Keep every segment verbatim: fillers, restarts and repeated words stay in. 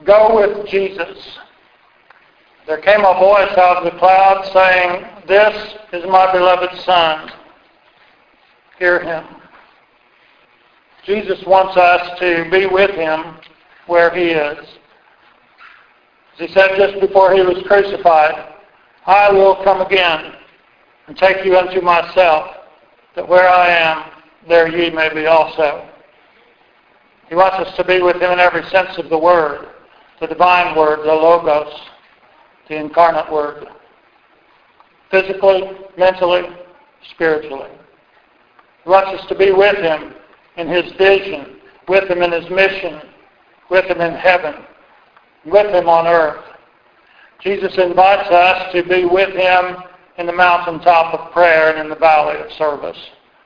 go with Jesus. There came a voice out of the cloud saying, "This is my beloved Son. Hear him." Jesus wants us to be with him where he is. As he said just before he was crucified, "I will come again and take you unto myself, that where I am, there ye may be also." He wants us to be with him in every sense of the word, the divine word, the Logos, the incarnate word, physically, mentally, spiritually. He wants us to be with him in his vision, with him in his mission, with him in heaven, with him on earth. Jesus invites us to be with him in the mountaintop of prayer and in the valley of service.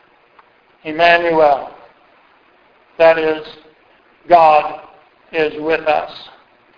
Emmanuel, that is, God is with us.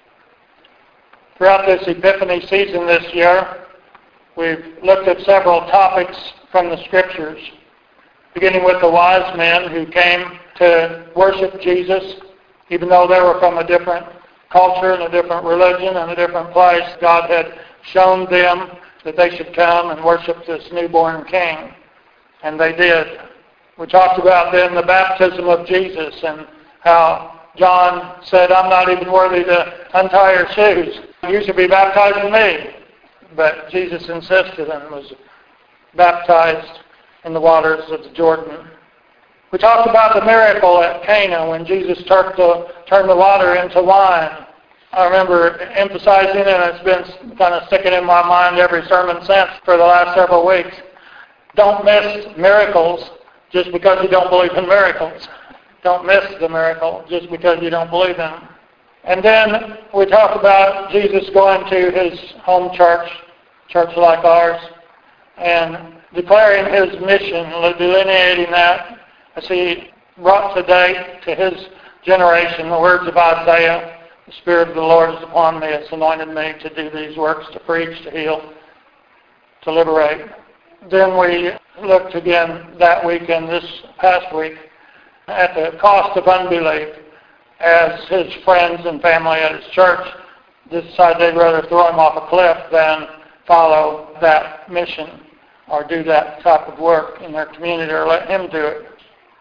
Throughout this Epiphany season this year, we've looked at several topics from the Scriptures, beginning with the wise men who came to worship Jesus, even though they were from a different culture and a different religion and a different place. God had shown them that they should come and worship this newborn King, and they did. We talked about then the baptism of Jesus and how John said, "I'm not even worthy to untie your shoes. You should be baptized in me." But Jesus insisted and was baptized in the waters of the Jordan. We talked about the miracle at Cana when Jesus turned the, turned the water into wine. I remember emphasizing it, and it's been kind of sticking in my mind every sermon since for the last several weeks. Don't miss miracles just because you don't believe in miracles. Don't miss the miracle just because you don't believe in them. And then we talked about Jesus going to his home church, church like ours, and declaring his mission, delineating that as he brought to date to his generation the words of Isaiah, "The Spirit of the Lord is upon me, it's anointed me to do these works, to preach, to heal, to liberate." Then we looked again that week and this past week at the cost of unbelief, as his friends and family at his church decided they'd rather throw him off a cliff than follow that mission or do that type of work in their community or let him do it.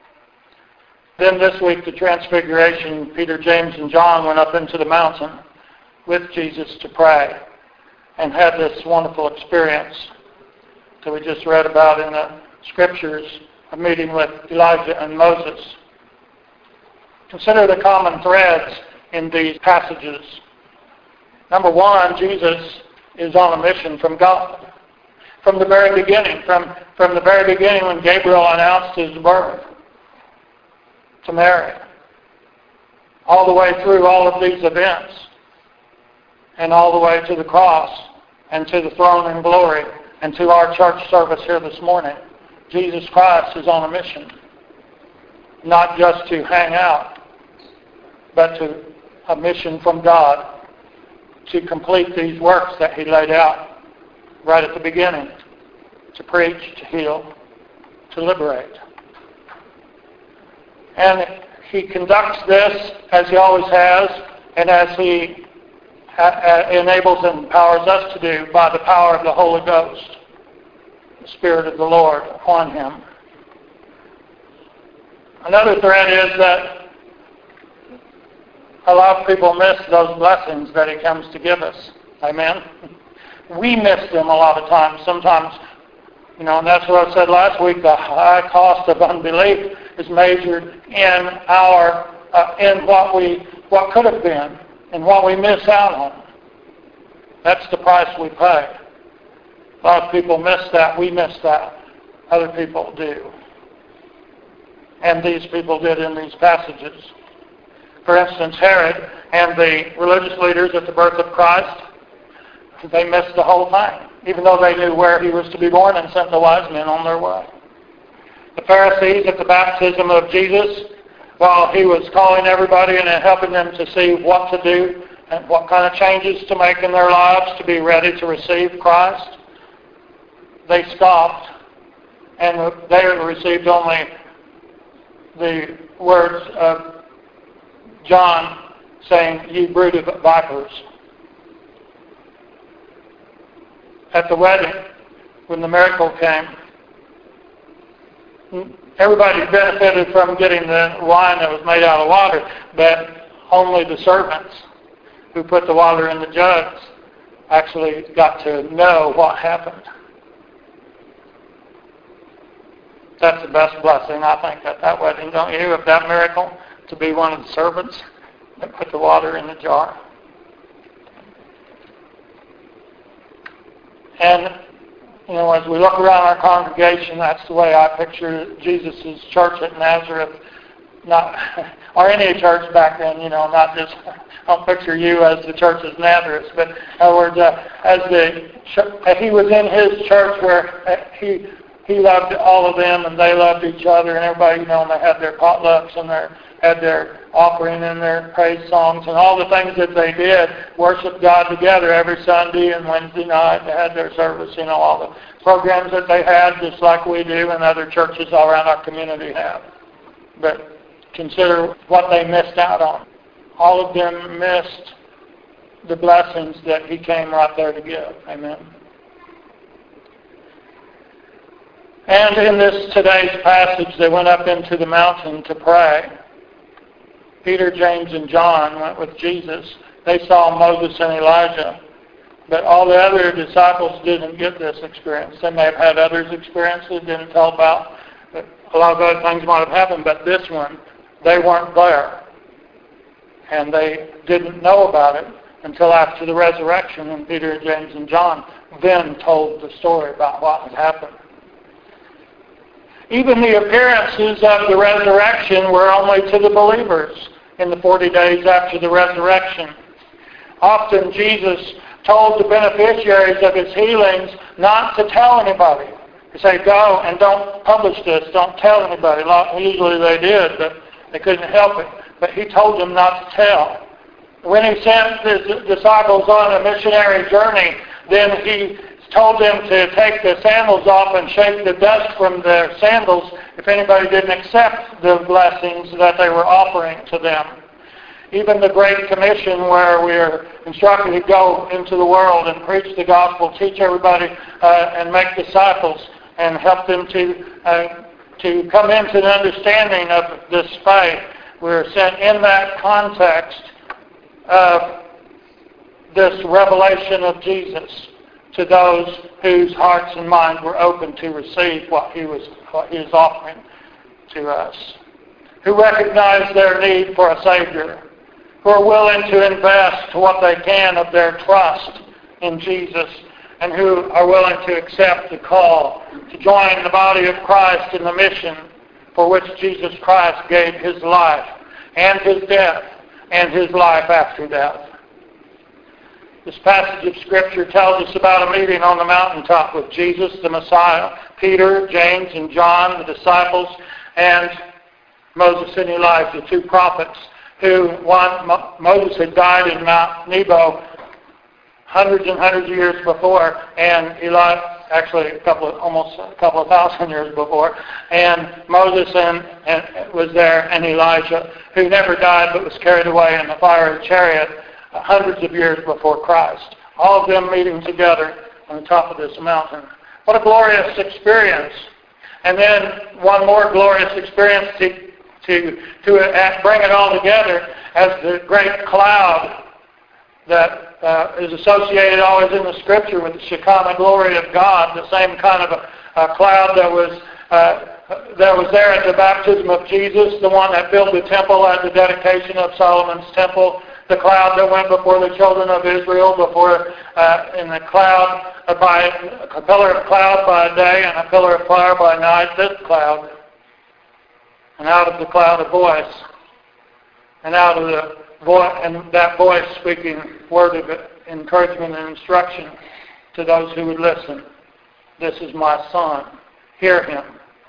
Then this week, the Transfiguration, Peter, James, and John went up into the mountain with Jesus to pray and had this wonderful experience that we just read about in the Scriptures, a meeting with Elijah and Moses. Consider the common threads in these passages. Number one, Jesus is on a mission from God. From the very beginning, from, from the very beginning when Gabriel announced his birth to Mary, all the way through all of these events, and all the way to the cross, and to the throne in glory, and to our church service here this morning, Jesus Christ is on a mission. Not just to hang out, but to a mission from God to complete these works that he laid out right at the beginning, to preach, to heal, to liberate. And he conducts this as he always has, and as he enables and empowers us to do by the power of the Holy Ghost, the Spirit of the Lord upon him. Another thread is that a lot of people miss those blessings that he comes to give us. Amen? We miss them a lot of times. Sometimes, you know, and that's what I said last week, the high cost of unbelief is measured in our, uh, in what we, what could have been, and what we miss out on. That's the price we pay. A lot of people miss that. We miss that. Other people do. And these people did in these passages. For instance, Herod and the religious leaders at the birth of Christ, they missed the whole thing, even though they knew where he was to be born and sent the wise men on their way. The Pharisees at the baptism of Jesus, while he was calling everybody and helping them to see what to do and what kind of changes to make in their lives to be ready to receive Christ, they scoffed and they received only the words of John saying, "Ye brood of vipers." At the wedding, when the miracle came, everybody benefited from getting the wine that was made out of water, but only the servants who put the water in the jugs actually got to know what happened. That's the best blessing, I think, at that wedding, don't you, of that miracle, to be one of the servants that put the water in the jar. And, you know, as we look around our congregation, that's the way I picture Jesus' church at Nazareth, not, or any church back then, you know, not just, I don't picture you as the church of Nazareth, but in other words, uh, as the, he was in his church where he he loved all of them and they loved each other, and everybody, you know, and they had their potlucks and their had their offering and their praise songs and all the things that they did, worship God together every Sunday and Wednesday night. They had their service, you know, all the programs that they had, just like we do and other churches all around our community have. But consider what they missed out on. All of them missed the blessings that he came right there to give. Amen. And in this today's passage, they went up into the mountain to pray. Peter, James, and John went with Jesus. They saw Moses and Elijah. But all the other disciples didn't get this experience. They may have had others' experiences, didn't tell about. But a lot of other things might have happened, but this one, they weren't there. And they didn't know about it until after the resurrection, when Peter, James, and John then told the story about what had happened. Even the appearances of the resurrection were only to the believers in the forty days after the resurrection. Often Jesus told the beneficiaries of his healings not to tell anybody. He said, "Go and don't publish this, don't tell anybody." Usually they did, but they couldn't help it. But he told them not to tell. When he sent his disciples on a missionary journey, then he told them to take the sandals off and shake the dust from their sandals if anybody didn't accept the blessings that they were offering to them. Even the Great Commission, where we are instructed to go into the world and preach the gospel, teach everybody uh, and make disciples and help them to uh, to come into an understanding of this faith. We're sent in that context of this revelation of Jesus to those whose hearts and minds were open to receive what he was what he was offering to us, who recognize their need for a Savior, who are willing to invest what they can of their trust in Jesus, and who are willing to accept the call to join the body of Christ in the mission for which Jesus Christ gave his life and his death and his life after death. This passage of Scripture tells us about a meeting on the mountaintop with Jesus, the Messiah, Peter, James, and John, the disciples, and Moses and Elijah, two prophets who, one, Mo- Moses had died in Mount Nebo hundreds and hundreds of years before, and Elijah, actually a couple of, almost a couple of thousand years before, and Moses and, and was there, and Elijah, who never died but was carried away in the fiery chariot hundreds of years before Christ. All of them meeting together on the top of this mountain. What a glorious experience. And then one more glorious experience to, to, to bring it all together as the great cloud that uh, is associated always in the Scripture with the Shekinah glory of God, the same kind of a, a cloud that was uh, that was there at the baptism of Jesus, the one that filled the temple at the dedication of Solomon's temple, the cloud that went before the children of Israel, before uh, in the cloud uh, by a pillar of cloud by day and a pillar of fire by night. This cloud, and out of the cloud a voice, and out of the voice, and that voice speaking word of encouragement and instruction to those who would listen. This is my Son. Hear him.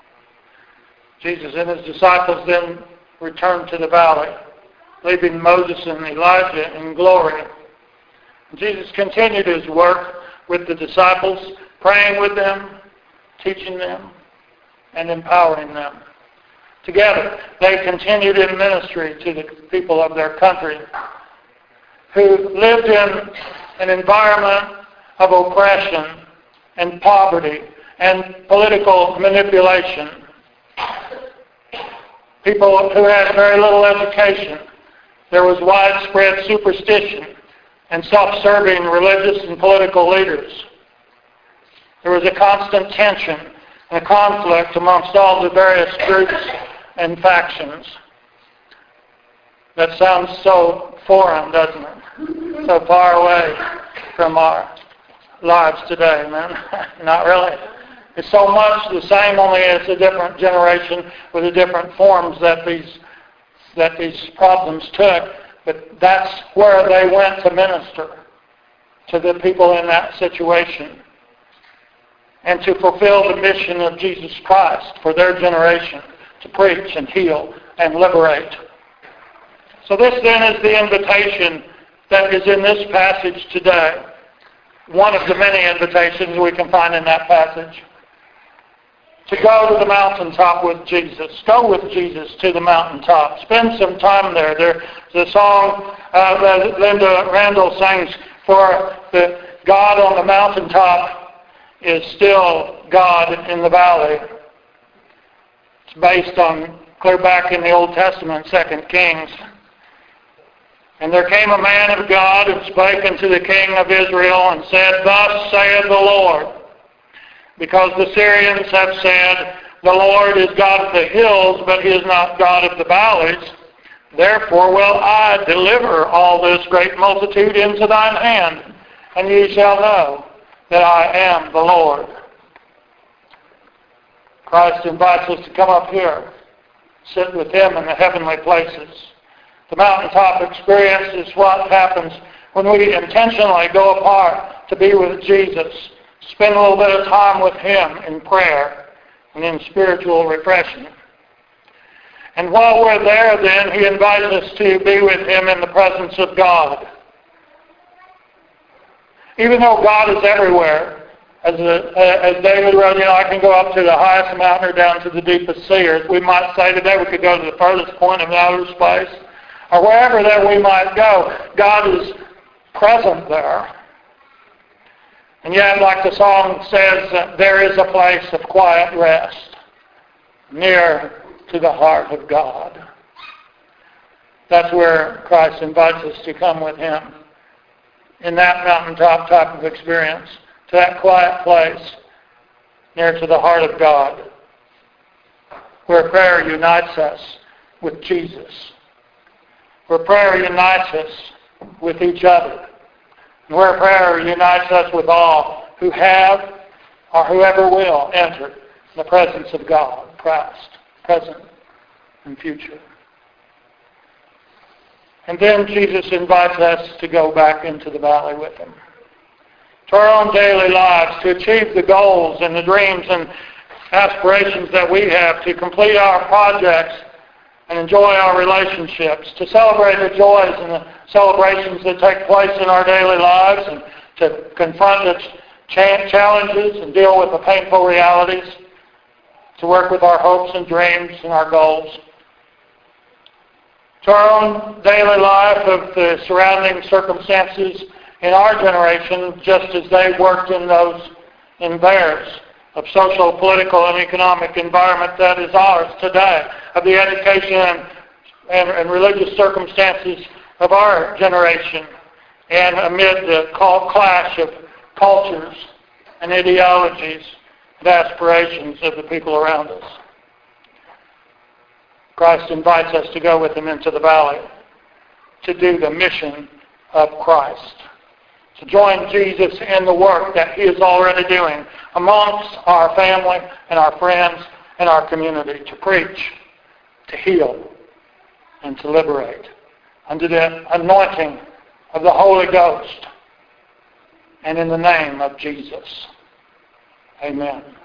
Jesus and his disciples then returned to the valley, leaving Moses and Elijah in glory. Jesus continued his work with the disciples, praying with them, teaching them, and empowering them. Together, they continued in ministry to the people of their country who lived in an environment of oppression and poverty and political manipulation. People who had very little education. There was widespread superstition and self-serving religious and political leaders. There was a constant tension and a conflict amongst all the various groups and factions. That sounds so foreign, doesn't it? So far away from our lives today, man. Not really. It's so much the same, only it's a different generation with the different forms that these that these problems took. But that's where they went to minister to the people in that situation and to fulfill the mission of Jesus Christ for their generation, to preach and heal and liberate. So this then is the invitation that is in this passage today. One of the many invitations we can find in that passage. To go to the mountaintop with Jesus. Go with Jesus to the mountaintop. Spend some time there. There's a song uh, that Linda Randall sings, for the God on the mountaintop is still God in the valley. It's based on, clear back in the Old Testament, Second Kings. And there came a man of God and spake unto the king of Israel and said, Thus saith the Lord, because the Syrians have said, The Lord is God of the hills, but He is not God of the valleys. Therefore will I deliver all this great multitude into thine hand, and ye shall know that I am the Lord. Christ invites us to come up here, sit with Him in the heavenly places. The mountaintop experience is what happens when we intentionally go apart to be with Jesus. Spend a little bit of time with Him in prayer and in spiritual refreshing. And while we're there then, He invites us to be with Him in the presence of God. Even though God is everywhere, as, a, as David wrote, you know, I can go up to the highest mountain or down to the deepest sea. Or as we might say today, we could go to the furthest point of outer space. Or wherever that we might go, God is present there. And yet, like the song says, uh, there is a place of quiet rest near to the heart of God. That's where Christ invites us to come with Him, in that mountaintop type of experience, to that quiet place near to the heart of God, where prayer unites us with Jesus, where prayer unites us with each other, where prayer unites us with all who have or whoever will enter the presence of God, Christ, present and future. And then Jesus invites us to go back into the valley with Him, to our own daily lives, to achieve the goals and the dreams and aspirations that we have, to complete our projects and enjoy our relationships, to celebrate the joys and the celebrations that take place in our daily lives, and to confront its challenges and deal with the painful realities, to work with our hopes and dreams and our goals. To our own daily life of the surrounding circumstances in our generation, just as they worked in those in theirs, of social, political, and economic environment that is ours today, of the education and, and, and religious circumstances of our generation, and amid the clash of cultures and ideologies and aspirations of the people around us. Christ invites us to go with Him into the valley, to do the mission of Christ, to join Jesus in the work that He is already doing amongst our family and our friends and our community, to preach, to heal, and to liberate under the anointing of the Holy Ghost and in the name of Jesus. Amen.